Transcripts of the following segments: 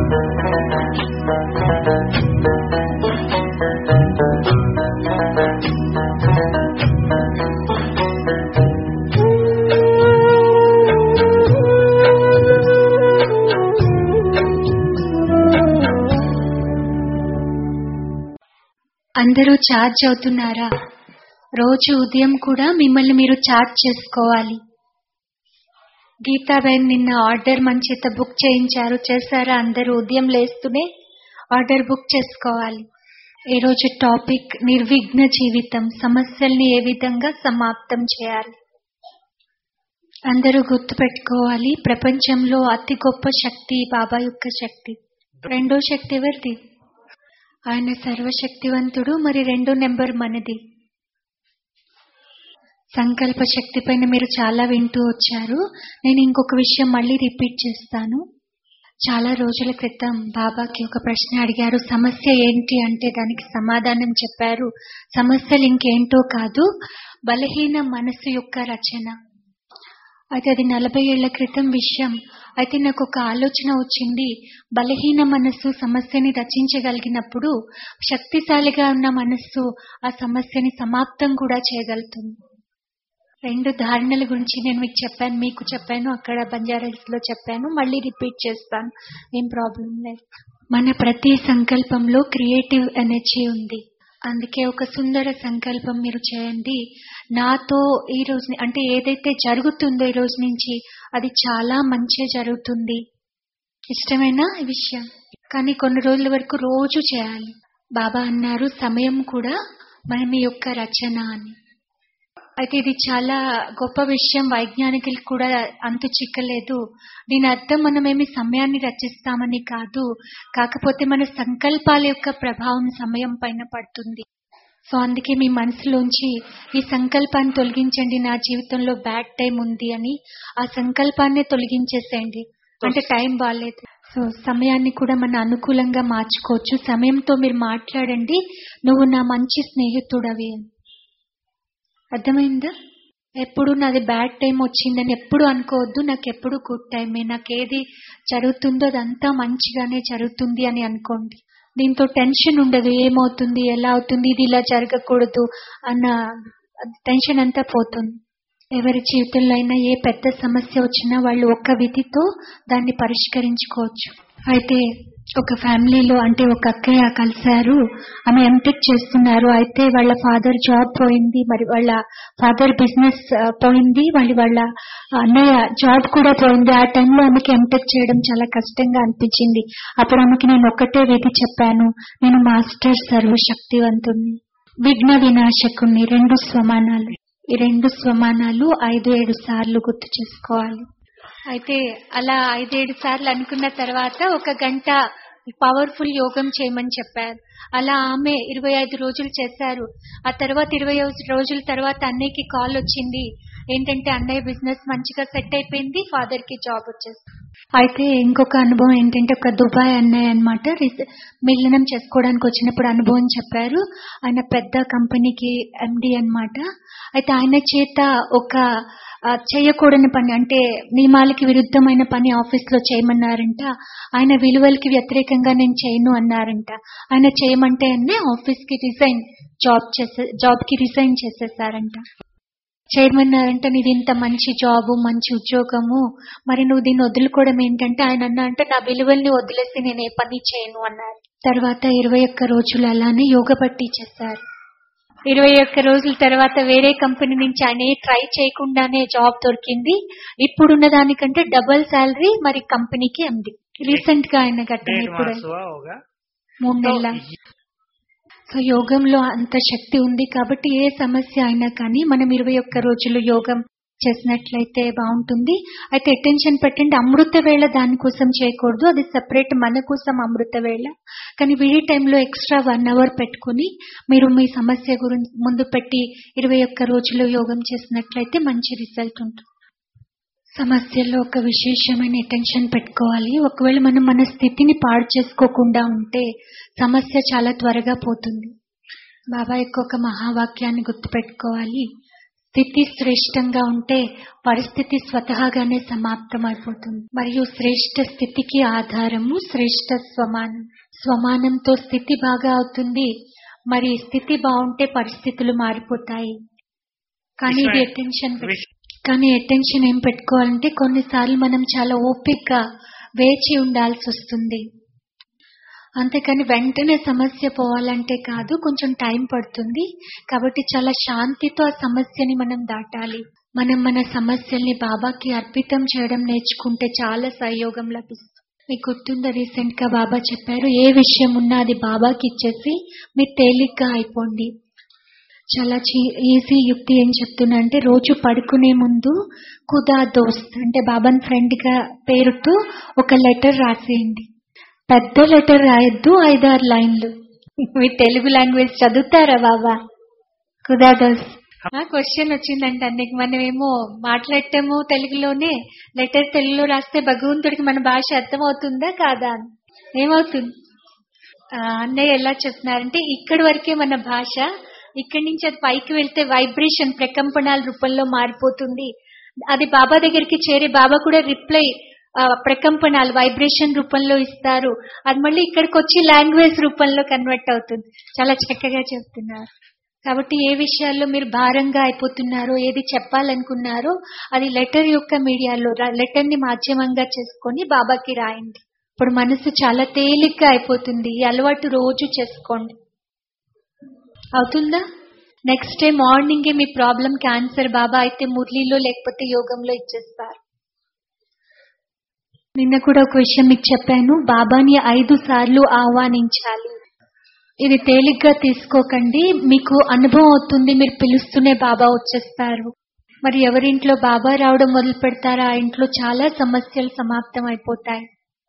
అందరూ ఛార్జ్ అవుతున్నారా? రోజు ఉదయం కూడా మిమ్మల్ని మీరు ఛార్జ్ చేసుకోవాలి. గీతాబేన్ నిన్న ఆర్డర్ మన చేత బుక్ చేయించారు, చేశారా? అందరూ ఉదయం లేస్తూనే ఆర్డర్ బుక్ చేసుకోవాలి. ఈ రోజు టాపిక్ నిర్విఘ్న జీవితం, సమస్యల్ని ఏ విధంగా సమాప్తం చేయాలి. అందరూ గుర్తుపెట్టుకోవాలి, ప్రపంచంలో అతి గొప్ప శక్తి బాబా యొక్క శక్తి. రెండో శక్తి ఎవరిది? ఆయన సర్వశక్తివంతుడు. మరి రెండో నెంబర్ మనది. సంకల్ప శక్తి పైన మీరు చాలా వింటూ వచ్చారు. నేను ఇంకొక విషయం మళ్ళీ రిపీట్ చేస్తాను. చాలా రోజుల క్రితం బాబాకి ఒక ప్రశ్న అడిగారు, సమస్య ఏంటి అంటే దానికి సమాధానం చెప్పారు, సమస్యలు ఇంకేంటో కాదు, బలహీన మనసు యొక్క రచన. అయితే అది 40 ఏళ్ల క్రితం విషయం. అయితే నాకు ఒక ఆలోచన వచ్చింది, బలహీన మనస్సు సమస్యని రచించగలిగినప్పుడు శక్తిశాలిగా ఉన్న మనస్సు ఆ సమస్యని సమాప్తం కూడా చేయగలుగుతుంది. 2 ధారణల గురించి నేను మీకు చెప్పాను, అక్కడ బంజారాహిల్స్ లో చెప్పాను, మళ్ళీ రిపీట్ చేస్తాను, ఏం ప్రాబ్లం లేదు. మన ప్రతి సంకల్పంలో క్రియేటివ్ ఎనర్జీ ఉంది. అందుకే ఒక సుందర సంకల్పం మీరు చేయండి, నాతో ఈ రోజు అంటే ఏదైతే జరుగుతుందో ఈ రోజు నుంచి అది చాలా మంచి జరుగుతుంది. ఇష్టమైన విషయం, కానీ కొన్ని రోజుల వరకు రోజు చేయాలి. బాబా అన్నారు, సమయం కూడా మన యొక్క రచన అని. అయితే ఇది చాలా గొప్ప విషయం, వైజ్ఞానికులకు కూడా అంతు చిక్కలేదు. దీని అర్థం మనమేమి సమయాన్ని రచిస్తామని కాదు, కాకపోతే మన సంకల్పాల యొక్క ప్రభావం సమయం పైన పడుతుంది. సో అందుకే మీ మనసులోంచి ఈ సంకల్పాన్ని తొలగించండి, నా జీవితంలో బ్యాడ్ టైం ఉంది అని. ఆ సంకల్పాన్ని తొలగించేసేయండి, అంటే టైం బాగాలేదు. సో సమయాన్ని కూడా మన అనుకూలంగా మార్చుకోవచ్చు. సమయంతో మీరు మాట్లాడండి, నువ్వు నా మంచి స్నేహితుడవి అని. అర్థమైందా? ఎప్పుడు నాది బ్యాడ్ టైం వచ్చిందని ఎప్పుడు అనుకోవద్దు, నాకు ఎప్పుడు గుడ్ టైమే, నాకు ఏది జరుగుతుందో అదంతా మంచిగానే జరుగుతుంది అని అనుకోండి. దీంతో టెన్షన్ ఉండదు, ఏమవుతుంది, ఎలా అవుతుంది, ఇది ఇలా జరగకూడదు అన్న టెన్షన్ అంతా పోతుంది. ఎవరి జీవితంలో అయినా ఏ పెద్ద సమస్య వచ్చినా వాళ్ళు ఒక్క విధితో దాన్ని పరిష్కరించుకోవచ్చు. అయితే ఒక ఫ్యామిలీలో అంటే ఒక అక్కయ్య కలిశారు, ఆమె ఎంటెక్ చేస్తున్నారు. అయితే వాళ్ళ ఫాదర్ జాబ్ పోయింది, మరి వాళ్ళ ఫాదర్ బిజినెస్ పోయింది, వాళ్ళ అన్నయ్య జాబ్ కూడా పోయింది. ఆ టైంలో ఆమెకి ఎంటెక్ చేయడం చాలా కష్టంగా అనిపించింది. అప్పుడు ఆమెకి నేను ఒక్కటే విధి చెప్పాను, నేను మాస్టర్ సర్వశక్తివంతుణ్ణి, విఘ్న వినాశకుణ్ణి. 2 స్వమానాలు, ఈ 2 స్వమానాలు 5-7 సార్లు గుర్తు చేసుకోవాలి. అయితే అలా 5-7 సార్లు అనుకున్న తర్వాత 1 గంట పవర్ఫుల్ యోగం చేయమని చెప్పారు. అలా ఆమె 25 రోజులు చేశారు. ఆ తర్వాత 20 రోజుల తర్వాత అన్నయ్యకి కాల్ వచ్చింది, ఏంటంటే అన్నయ్య బిజినెస్ మంచిగా సెట్ అయిపోయింది, ఫాదర్ కి జాబ్ వచ్చేసింది. అయితే ఇంకొక అనుభవం ఏంటంటే ఒక దుబాయ్ అన్నయ్య అన్నమాట, మిలనం చేసుకోవడానికి వచ్చినప్పుడు అనుభవం చెప్పారు. ఆయన పెద్ద కంపెనీకి ఎండి అన్నమాట. అయితే ఆయన చేత ఒక చేయకూడని పని, అంటే నియమాలకి విరుద్ధమైన పని ఆఫీస్ లో చేయమన్నారంట. ఆయన విలువలకి వ్యతిరేకంగా నేను చేయను అన్నారంట. ఆయన చేయమంటే అన్నీ ఆఫీస్ కి జాబ్ కి రిజైన్ చేసేసారంట. చేయమన్నారంట, నీది ఇంత మంచి జాబు, మంచి ఉద్యోగము, మరి నువ్వు దీన్ని వదులుకోవడం ఏంటంటే ఆయన అన్నా అంటే నా విలువల్ని వదిలేసి నేను ఏ పని చేయను అన్నారు. తర్వాత 21 రోజులు అలానే యోగ పట్టి చేశారు. 21 రోజుల తర్వాత వేరే కంపెనీ నుంచి ఆయన ట్రై చేయకుండానే జాబ్ దొరికింది. ఇప్పుడున్న దానికంటే డబుల్ శాలరీ, మరి కంపెనీకి ఎండి. రీసెంట్ గా ఆయన ఘటన, ఇప్పుడు 3 నెలల. సో యోగంలో అంత శక్తి ఉంది కాబట్టి ఏ సమస్య అయినా కానీ మనం 21 రోజులు యోగం చేసినట్లయితే బాగుంటుంది. అయితే అటెన్షన్ పెట్టండి, అమృత వేళ దానికోసం చేయకూడదు, అది సెపరేట్ మన కోసం అమృత వేళ. కానీ విడి టైంలో ఎక్స్ట్రా 1 అవర్ పెట్టుకుని మీరు మీ సమస్య గురించి ముందు పెట్టి 21 రోజులు యోగం చేసినట్లయితే మంచి రిజల్ట్ ఉంటుంది. సమస్యల్లో ఒక విశేషమైన అటెన్షన్ పెట్టుకోవాలి. ఒకవేళ మనం మన స్థితిని పాడు చేసుకోకుండా ఉంటే సమస్య చాలా త్వరగా పోతుంది. బాబా యొక్క ఒక మహావాక్యాన్ని గుర్తుపెట్టుకోవాలి, స్థితి శ్రేష్టంగా ఉంటే పరిస్థితి స్వతహాగానే సమాప్తమైపోతుంది. మరియు శ్రేష్ఠ స్థితికి ఆధారము శ్రేష్ఠ స్వమానం. స్వమానంతో స్థితి బాగా అవుతుంది. మరి స్థితి బాగుంటే పరిస్థితులు మారిపోతాయి. కానీ ఇది అటెన్షన్ ఏం పెట్టుకోవాలంటే కొన్నిసార్లు మనం చాలా ఓపికగా వేచి ఉండాల్సి వస్తుంది. అంతేకాని వెంటనే సమస్య పోవాలంటే కాదు, కొంచెం టైం పడుతుంది. కాబట్టి చాలా శాంతితో ఆ సమస్యని మనం దాటాలి. మనం మన సమస్యల్ని బాబాకి అర్పితం చేయడం నేర్చుకుంటే చాలా సహయోగం లభిస్తుంది. మీకు గుర్తుందా, రీసెంట్ గా బాబా చెప్పారు, ఏ విషయం ఉన్నా అది బాబాకి ఇచ్చేసి మీరు తేలిగ్గా అయిపోండి. చాలా ఈజీ యుక్తి ఏం చెప్తున్నా అంటే, రోజు పడుకునే ముందు ఖుదా దోస్త్ అంటే బాబాన్ ఫ్రెండ్ గా పేరుతో ఒక లెటర్ రాసేయండి. పెద్ద లెటర్ రాయొద్దు, 5-6 లైన్లు. మీ తెలుగు లాంగ్వేజ్ చదువుతారా బాబా? ఖుదా దోస్త్. క్వశ్చన్ వచ్చిందంటే నీకు మనమేమో మాట్లాడటము తెలుగులోనే, లెటర్ తెలుగులో రాస్తే భగవంతుడికి మన భాష అర్థమవుతుందా కాదా? ఏమవుతుంది? అన్నయ్య ఎలా చెప్తున్నారంటే, ఇక్కడి వరకే మన భాష, ఇక్కడి నుంచి అది పైకి వెళ్తే వైబ్రేషన్ ప్రకంపనాల రూపంలో మారిపోతుంది. అది బాబా దగ్గరికి చేరి బాబా కూడా రిప్లై ప్రకంపనాలు వైబ్రేషన్ రూపంలో ఇస్తారు. అది మళ్ళీ ఇక్కడికి వచ్చి లాంగ్వేజ్ రూపంలో కన్వర్ట్ అవుతుంది. చాలా చక్కగా చెప్తున్నారు. కాబట్టి ఏ విషయాల్లో మీరు భారంగా అయిపోతున్నారో, ఏది చెప్పాలనుకున్నారో అది లెటర్ యొక్క మీడియాలో, లెటర్ ని మాధ్యమంగా చేసుకొని బాబాకి రాయండి. ఇప్పుడు మనసు చాలా తేలిగ్గా అయిపోతుంది. ఈ అలవాటు రోజు చేసుకోండి. అవుతుందా? నెక్స్ట్ డే మార్నింగే మీ ప్రాబ్లం క్యాన్సర్ బాబా అయితే మురళిలో లేకపోతే యోగంలో ఇచ్చేస్తారు. నిన్న కూడా ఒక విషయం మీకు చెప్పాను, బాబాని 5 సార్లు ఆహ్వానించాలి. ఇది తేలిగ్గా తీసుకోకండి, మీకు అనుభవం అవుతుంది. మీరు పిలుస్తూనే బాబా వచ్చేస్తారు. మరి ఎవరింట్లో బాబా రావడం మొదలు పెడతారో ఆ ఇంట్లో చాలా సమస్యలు సమాప్తం అయిపోతాయి.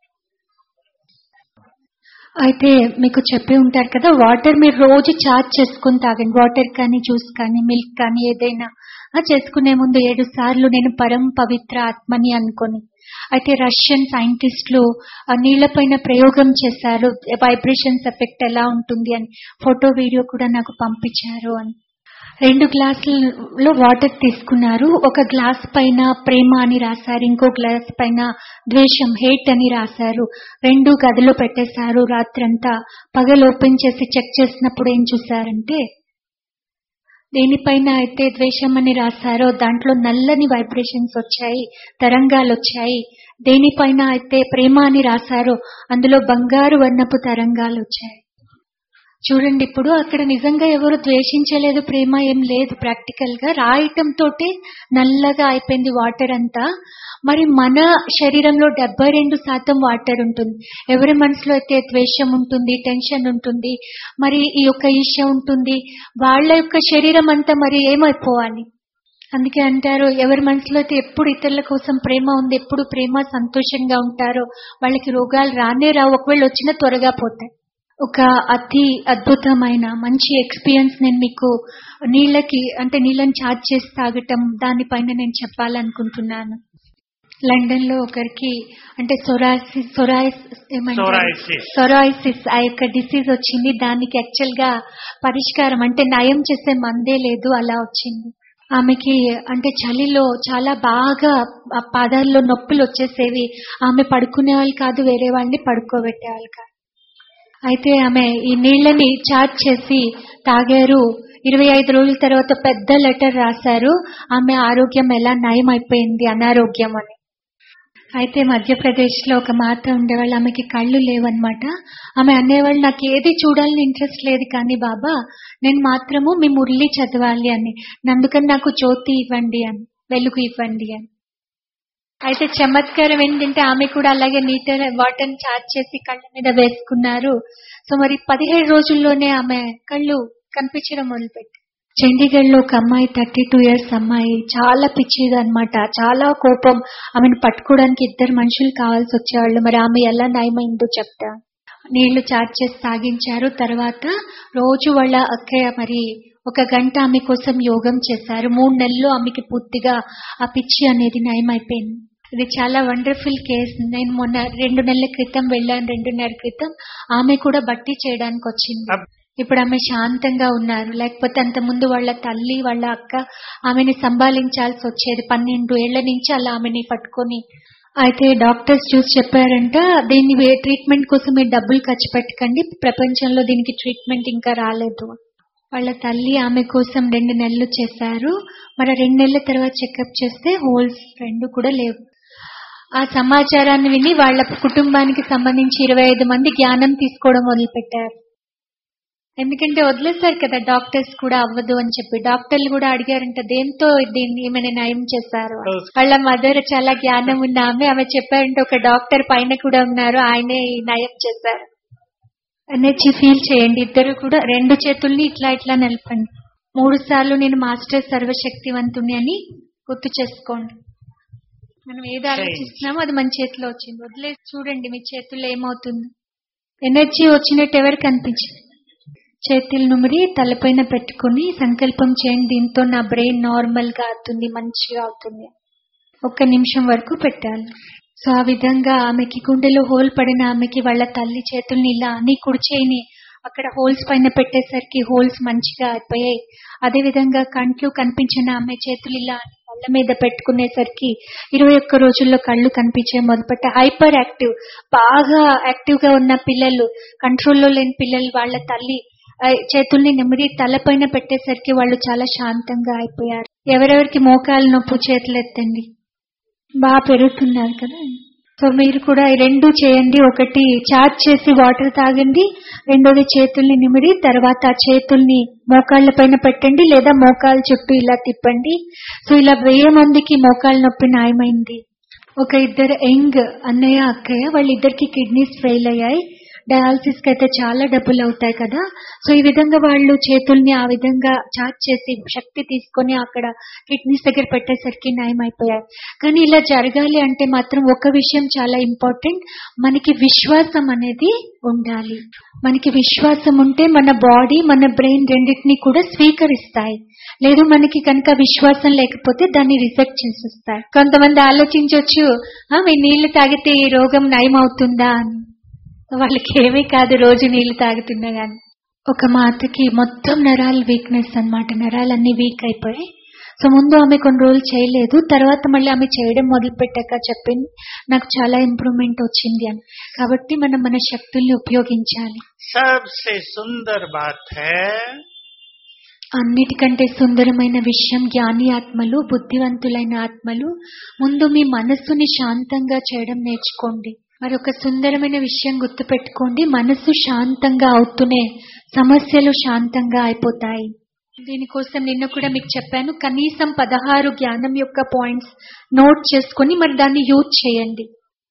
అయితే మీకు చెప్పి ఉంటారు కదా, వాటర్ మీరు రోజు చార్జ్ చేసుకుని తాగండి. వాటర్ కానీ, జ్యూస్ కానీ, మిల్క్ కానీ ఏదైనా చేసుకునే ముందు 7 సార్లు నేను పరం పవిత్ర ఆత్మని అనుకొని. అయితే రష్యన్ సైంటిస్టులు నీళ్లపైన ప్రయోగం చేశారు, వైబ్రేషన్స్ ఎఫెక్ట్ ఎలా ఉంటుంది అని. ఫోటో వీడియో కూడా నాకు పంపించారు. అని 2 గ్లాసులలో వాటర్ తీసుకున్నారు. ఒక గ్లాస్ పైన ప్రేమ అని రాశారు, ఇంకో గ్లాస్ పైన ద్వేషం హేట్ అని రాశారు. 2 గదిలో పెట్టేశారు. రాత్రంతా పగలు ఓపెన్ చేసి చెక్ చేసినప్పుడు ఏం చూశారంటే, దేనిపైన అయితే ద్వేషం అని రాశారో దాంట్లో నల్లని వైబ్రేషన్స్ వచ్చాయి, తరంగాలు వచ్చాయి. దేనిపైన అయితే ప్రేమ అని రాశారో అందులో బంగారు వర్ణపు తరంగాలు వచ్చాయి. చూడండి, ఇప్పుడు అక్కడ నిజంగా ఎవరు ద్వేషించలేదు, ప్రేమ ఏం లేదు. ప్రాక్టికల్ గా రాయటం తోటే నల్లగా అయిపోయింది వాటర్ అంతా. మరి మన శరీరంలో 72% వాటర్ ఉంటుంది. ఎవరి మనసులో అయితే ద్వేషం ఉంటుంది, టెన్షన్ ఉంటుంది, మరి ఈ యొక్క ఈర్ష్య ఉంటుంది, వాళ్ళ యొక్క శరీరం అంతా మరి ఏమైపోవాలి? అందుకే అంటారు, ఎవరి మనసులో అయితే ఎప్పుడు ఇతరుల కోసం ప్రేమ ఉంది, ఎప్పుడు ప్రేమ సంతోషంగా ఉంటారో వాళ్ళకి రోగాలు రానే రావు, ఒకవేళ వచ్చినా త్వరగా పోతాయి. ఒక అతి అద్భుతమైన మంచి ఎక్స్పీరియన్స్ నేను మీకు నీళ్ళని చార్జ్ చేసి తాగటం దానిపైన నేను చెప్పాలనుకుంటున్నాను. లండన్ లో ఒకరికి అంటే సొరాయిసిస్ ఆ యొక్క డిసీజ్ వచ్చింది. దానికి యాక్చువల్ గా పరిష్కారం అంటే నయం చేసే మందే లేదు, అలా వచ్చింది. ఆమెకి అంటే చలిలో చాలా బాగా పాదాల్లో నొప్పులు వచ్చేసేవి. ఆమె పడుకునే వాళ్ళు కాదు, వేరే వాళ్ళని పడుకోబెట్టేవాళ్ళు కాదు. అయితే ఆమె ఈ నీళ్ళని చార్జ్ చేసి తాగారు. 25 రోజుల తర్వాత పెద్ద లెటర్ రాశారు, ఆమె ఆరోగ్యం ఎలా నయం అయిపోయింది, అనారోగ్యం అని. అయితే మధ్యప్రదేశ్ లో ఒక మాత ఉండేవాళ్ళు, ఆమెకి కళ్ళు లేవన్నమాట. ఆమె అనేవాళ్ళు, నాకు ఏది చూడాలని ఇంట్రెస్ట్ లేదు కానీ బాబా నేను మాత్రము మీ మురళి చదవాలి అని, అందుకని నాకు జ్యోతి ఇవ్వండి అని, వెలుగు ఇవ్వండి అని. అయితే చమత్కారం ఏంటంటే ఆమె కూడా అలాగే వాటర్ చార్జ్ చేసి కళ్ళ మీద వేసుకున్నారు. సో మరి 17 రోజుల్లోనే ఆమె కళ్ళు కనిపించడం మొదలుపెట్టి. చండీగఢ్ లో ఒక అమ్మాయి 32 years అమ్మాయి, చాలా పిచ్చిది అనమాట, చాలా కోపం. ఆమెను పట్టుకోవడానికి 2 మనుషులు కావాల్సి వచ్చేవాళ్ళు. మరి ఆమె ఎలా నయమైందో చెప్తా. నీళ్లు చార్జ్ చేసి తాగించారు. తర్వాత రోజు వాళ్ళ అక్కయ్య మరి 1 గంట ఆమె కోసం యోగం చేశారు. 3 నెలల్లో ఆమెకి పూర్తిగా ఆ పిచ్చి అనేది నయమైపోయింది. ఇది చాలా వండర్ఫుల్ కేస్. నేను మొన్న 2 నెలల క్రితం వెళ్ళాను, 2.5 క్రితం. ఆమె కూడా బట్టి చేయడానికి వచ్చింది. ఇప్పుడు ఆమె శాంతంగా ఉన్నారు. లేకపోతే అంత ముందు వాళ్ళ తల్లి వాళ్ళ అక్క ఆమెని సంభాళించాల్సి వచ్చేది. 12 ఏళ్ల నుంచి అలా ఆమెని పట్టుకొని. అయితే డాక్టర్స్ చూసి చెప్పారంట, దీన్ని ట్రీట్మెంట్ కోసం మీరు డబ్బులు ఖర్చు పెట్టకండి, ప్రపంచంలో దీనికి ట్రీట్మెంట్ ఇంకా రాలేదు. వాళ్ళ తల్లి ఆమె కోసం 2 నెలలు చేశారు. మరి 2 నెలల తర్వాత చెకప్ చేస్తే హోల్స్ 2 కూడా లేవు. ఆ సమాచారాన్ని విని వాళ్ళ కుటుంబానికి సంబంధించి 25 మంది జ్ఞానం తీసుకోవడం మొదలు పెట్టారు. ఎందుకంటే వదిలేశారు కదా డాక్టర్స్ కూడా అవ్వదు అని చెప్పి. డాక్టర్లు కూడా అడిగారంట, దేంతో దీన్ని ఏమైనా నయం చేశారు. వాళ్ళ మదర్ చాలా జ్ఞానం ఉన్న ఆమె చెప్పారంటే ఒక డాక్టర్ పైన కూడా ఉన్నారు, ఆయనే నయం చేశారు. ఎనర్జీ ఫీల్ చేయండి. ఇద్దరు కూడా 2 చేతుల్ని ఇట్లా ఇట్లా నలపండి. 3 సార్లు నేను మాస్టర్ సర్వశక్తివంతుని అని గుర్తు చేసుకోండి. మనం ఏది ఆలోచిస్తున్నామో అది మన చేతిలో వచ్చింది. వదిలేసి చూడండి మీ చేతుల్లో ఏమవుతుంది. ఎనర్జీ వచ్చినట్టు ఎవరికి అనిపించింది? చేతులు నుమిరి తలపైన పెట్టుకుని సంకల్పం చేయండి, దీంతో నా బ్రెయిన్ నార్మల్ గా అవుతుంది, మంచిగా అవుతుంది. 1 నిమిషం వరకు పెట్టాలి. సో ఆ విధంగా ఆమెకి గుండెలో హోల్ పడిన ఆమెకి వాళ్ళ తల్లి చేతుల్ని ఇలా అని కుడి చేయిని అక్కడ హోల్స్ పైన పెట్టేసరికి హోల్స్ మంచిగా అయిపోయాయి. అదే విధంగా కంట్లు కనిపించిన ఆమె చేతులు ఇలా కళ్ళ మీద పెట్టుకునేసరికి 21 రోజుల్లో కళ్ళు కనిపించే మొదలుపెట్ట. హైపర్ యాక్టివ్, బాగా యాక్టివ్ గా ఉన్న పిల్లలు, కంట్రోల్లో లేని పిల్లలు వాళ్ళ తల్లి చేతుల్ని నెమ్మది తలపైన పెట్టేసరికి వాళ్ళు చాలా శాంతంగా అయిపోయారు. ఎవరెవరికి మోకాలు నొప్పు చేతులు ఎత్తండి. బాగా పెరుగుతున్నారు కదా. సో మీరు కూడా ఈ 2 చేయండి. ఒకటి చార్జ్ చేసి వాటర్ తాగండి, రెండోది చేతుల్ని నిమిడి తర్వాత చేతుల్ని మోకాళ్ళ పైన పెట్టండి లేదా మోకాళ్ళ చుట్టూ ఇలా తిప్పండి. సో ఇలా 1000 మందికి మోకాళ్ళ నొప్పి న్యాయమైంది. ఒక 2 యంగ్ అన్నయ్య అక్కయ్య వాళ్ళిద్దరికి కిడ్నీస్ ఫెయిల్ అయ్యాయి. డయాలసిస్ కి అయితే చాలా డబ్బులు అవుతాయి కదా. సో ఈ విధంగా వాళ్ళు చేతుల్ని ఆ విధంగా చార్జ్ చేసి శక్తి తీసుకొని అక్కడ కిడ్నీస్ దగ్గర పెట్టేసరికి నయం అయిపోయాయి. కానీ ఇలా జరగాలి అంటే మాత్రం ఒక విషయం చాలా ఇంపార్టెంట్, మనకి విశ్వాసం అనేది ఉండాలి. మనకి విశ్వాసం ఉంటే మన బాడీ మన బ్రెయిన్ రెండింటినీ కూడా స్వీకరిస్తాయి. లేదు మనకి కనుక విశ్వాసం లేకపోతే దాన్ని రిజెక్ట్ చేసేస్తాయి. కొంతమంది ఆలోచించవచ్చు, మీ నీళ్లు తాగితే ఈ రోగం నయం అవుతుందా అని. వాళ్ళకి ఏమీ కాదు రోజు నీళ్లు తాగుతున్నా గాని. ఒక మాతకి మొత్తం నరాలు వీక్నెస్ అన్నమాట, నరాలన్నీ వీక్ అయిపోయాయి. సో ముందు ఆమె కొన్ని రోజులు చేయలేదు, తర్వాత మళ్ళీ ఆమె చేయడం మొదలు పెట్టాక చెప్పింది నాకు చాలా ఇంప్రూవ్మెంట్ వచ్చింది అని. కాబట్టి మనం మన శక్తుల్ని ఉపయోగించాలి. सबसे सुंदर बात है, అన్నిటికంటే సుందరమైన విషయం జ్ఞాని ఆత్మలు, బుద్ధివంతులైన ఆత్మలు ముందు మీ మనస్సుని శాంతంగా చేయడం నేర్చుకోండి. మరొక సుందరమైన విషయం గుర్తుపెట్టుకోండి, మనసు శాంతంగా అవుతూనే సమస్యలు శాంతంగా అయిపోతాయి. దీనికోసం నిన్న కూడా మీకు చెప్పాను, కనీసం 16 జ్ఞానం యొక్క పాయింట్స్ నోట్ చేసుకొని మరి దాన్ని యూజ్ చేయండి.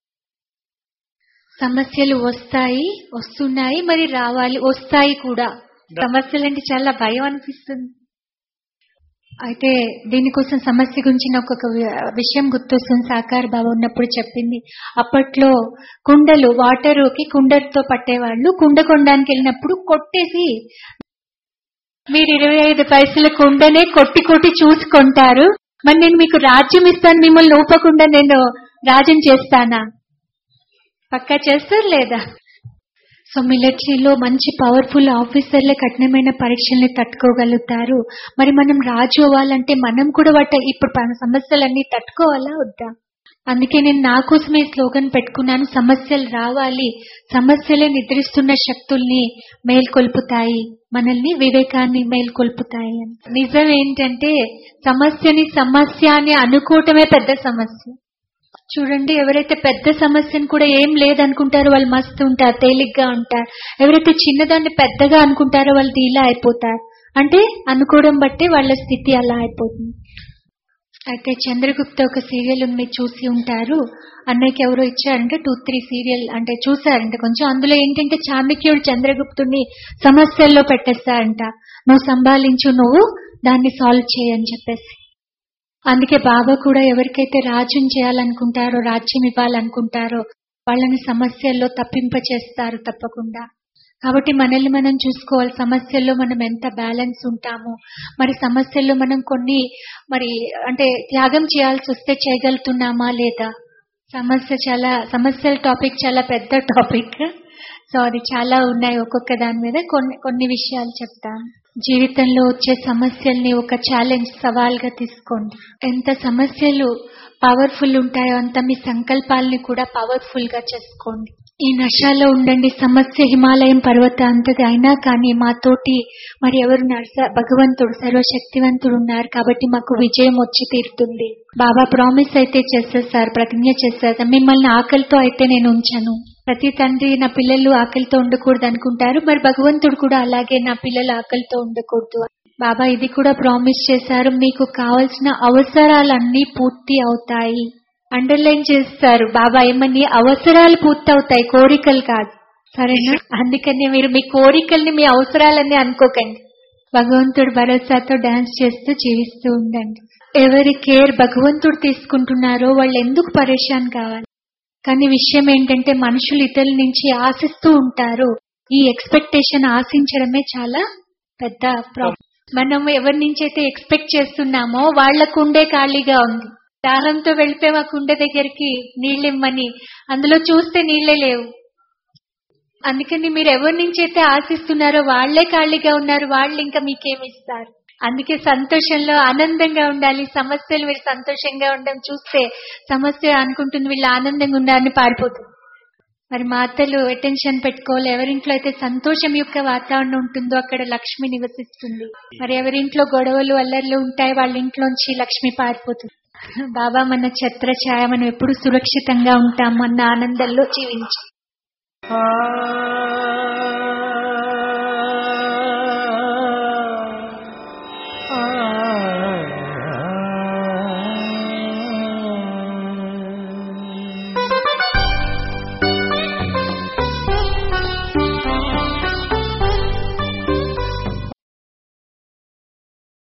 సమస్యలు వస్తాయి, వస్తున్నాయి, మరి రావాలి, వస్తాయి కూడా. సమస్యలంటే చాలా భయం అనిపిస్తుంది. అయితే దీనికోసం సమస్య గురించి నాకు ఒక విషయం గుర్తొస్తుంది. సాకార్ బాబా ఉన్నప్పుడు చెప్పింది, అప్పట్లో కుండలు వాటర్కి కుండతో పట్టేవాళ్ళు. కుండ కొనడానికి వెళ్ళినప్పుడు కొట్టేసి, మీరు 25 పైసల కుండనే కొట్టి కొట్టి చూసుకుంటారు, మరి నేను మీకు రాజ్యం ఇస్తాను, మిమ్మల్ని ఊపకుండా నేను రాజ్యం చేస్తానా? పక్కా చేస్తారు లేదా? సో మిలిటరీలో మంచి పవర్ఫుల్ ఆఫీసర్లే కఠినమైన పరీక్షల్ని తట్టుకోగలుగుతారు. మరి మనం రాజు అవ్వాలంటే మనం కూడా ఇప్పుడు సమస్యలన్నీ తట్టుకోవాలా వద్దా? అందుకే నేను నా కోసమే స్లోగన్ పెట్టుకున్నాను, సమస్యలు రావాలి, సమస్యలే నిద్రిస్తున్న శక్తుల్ని మేల్కొల్పుతాయి, మనల్ని వివేకాన్ని మేల్కొల్పుతాయి. నిజం ఏంటంటే సమస్యని సమస్య అని అనుకోవటమే పెద్ద సమస్య. చూడండి, ఎవరైతే పెద్ద సమస్యను కూడా ఏం లేదనుకుంటారో వాళ్ళు మస్తు ఉంటారు, తేలిగ్గా ఉంటారు. ఎవరైతే చిన్నదాన్ని పెద్దగా అనుకుంటారో వాళ్ళు డీలా అయిపోతారు. అంటే అనుకోవడం బట్టి వాళ్ళ స్థితి అలా అయిపోతుంది. అయితే చంద్రగుప్త ఒక సీరియల్ మీరు చూసి ఉంటారు. అన్నయ్యకి ఎవరో ఇచ్చారంటే 2-3 సీరియల్ అంటే చూసారంటే కొంచెం. అందులో ఏంటంటే చాణక్యుడు చంద్రగుప్తుని సమస్యల్లో పెట్టేస్తారంట, నువ్వు సంభాళించు, నువ్వు దాన్ని సాల్వ్ చేయని చెప్పేసి. అందుకే బాబా కూడా ఎవరికైతే రాజ్యం చేయాలనుకుంటారో, రాజ్యం ఇవ్వాలనుకుంటారో వాళ్ళని సమస్యల్లో తప్పింపచేస్తారు తప్పకుండా. కాబట్టి మనల్ని మనం చూసుకోవాలి, సమస్యల్లో మనం ఎంత బ్యాలెన్స్ ఉంటాము. మరి సమస్యల్లో మనం కొన్ని అంటే త్యాగం చేయాల్సి వస్తే చేయగలుగుతున్నామా లేదా? సమస్యల టాపిక్ చాలా పెద్ద టాపిక్. సో అది చాలా ఉన్నాయి. ఒక్కొక్క దాని మీద కొన్ని విషయాలు చెప్తాను. జీవితంలో వచ్చే సమస్యల్ని ఒక ఛాలెంజ్, సవాల్గా తీసుకోండి. ఎంత సమస్యలు పవర్ఫుల్ ఉంటాయో అంత మీ సంకల్పాలని కూడా పవర్ఫుల్ గా చేసుకోండి. ఈ నశాలో ఉండండి. సమస్య హిమాలయం పర్వతాంతది అయినా కానీ మాతోటి మరి ఎవరు భగవంతుడు సర్వశక్తివంతుడు ఉన్నారు కాబట్టి మాకు విజయం వచ్చి తీరుతుంది. బాబా ప్రామిస్ అయితే చేసేసారు, ప్రతిజ్ఞ చేసేసారు, మిమ్మల్ని ఆకలితో అయితే నేను ఉంచను. ప్రతి తండ్రి నా పిల్లలు ఆకలితో ఉండకూడదు అనుకుంటారు, మరి భగవంతుడు కూడా అలాగే నా పిల్లలు ఆకలితో ఉండకూడదు. బాబా ఇది కూడా ప్రామిస్ చేశారు, మీకు కావలసిన అవసరాలన్నీ పూర్తి అవుతాయి. అండర్లైన్ చేస్తారు బాబా, ఏమని అవసరాలు పూర్తవుతాయి, కోరికలు కాదు. సరేనా? అందుకని మీరు మీ కోరికల్ని మీ అవసరాలన్నీ అనుకోకండి. భగవంతుడు భరోసాతో డాన్స్ చేస్తూ జీవిస్తూ ఉండండి. ఎవరి కేర్ భగవంతుడు తీసుకుంటున్నారో వాళ్ళు ఎందుకు పరేషాన్ కావాలి. కానీ విషయం ఏంటంటే మనుషులు ఇతరుల నుంచి ఆశిస్తూ ఉంటారు. ఈ ఎక్స్పెక్టేషన్ ఆశించడమే చాలా పెద్ద ప్రాబ్లం. మనం ఎవరి నుంచి అయితే ఎక్స్పెక్ట్ చేస్తున్నామో వాళ్ల కుండే ఖాళీగా ఉంది. దాహంతో వెళ్తే మా కుండ దగ్గరికి నీళ్ళిమ్మని, అందులో చూస్తే నీళ్లే లేవు. అందుకని మీరు ఎవరి నుంచి అయితే ఆశిస్తున్నారో వాళ్లే ఖాళీగా ఉన్నారు, వాళ్ళు ఇంకా మీకేమిస్తారు. అందుకే సంతోషంలో ఆనందంగా ఉండాలి. సమస్యలు మీరు సంతోషంగా ఉండడం చూస్తే సమస్య అనుకుంటుంది వీళ్ళు ఆనందంగా ఉన్నారని పారిపోతుంది. మరి మాతలు అటెన్షన్ పెట్టుకోవాలి. ఎవరింట్లో అయితే సంతోషం యొక్క వాతావరణం ఉంటుందో అక్కడ లక్ష్మి నివసిస్తుంది. మరి ఎవరింట్లో గొడవలు అల్లర్లు ఉంటాయి వాళ్ళ ఇంట్లోంచి లక్ష్మి పారిపోతుంది. బాబా మన ఛత్ర ఛాయ, మనం ఎప్పుడు సురక్షితంగా ఉంటాం అన్న ఆనందంలో జీవించి